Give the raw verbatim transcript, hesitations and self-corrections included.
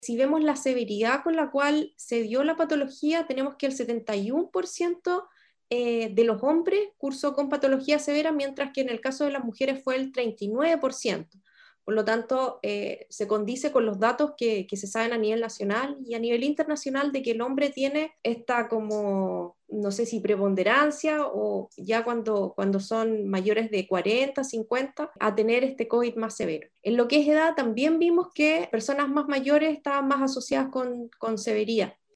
Si vemos la severidad con la cual se dio la patología, tenemos que el setenta y uno por ciento eh, de los hombres cursó con patología severa, mientras que en el caso de las mujeres fue el treinta y nueve por ciento. Por lo tanto, eh, se condice con los datos que, que se saben a nivel nacional y a nivel internacional de que el hombre tiene esta como, no sé si preponderancia o ya cuando, cuando son mayores de cuarenta, cincuenta, a tener este COVID más severo. En lo que es edad, también vimos que personas más mayores estaban más asociadas con, con severidad.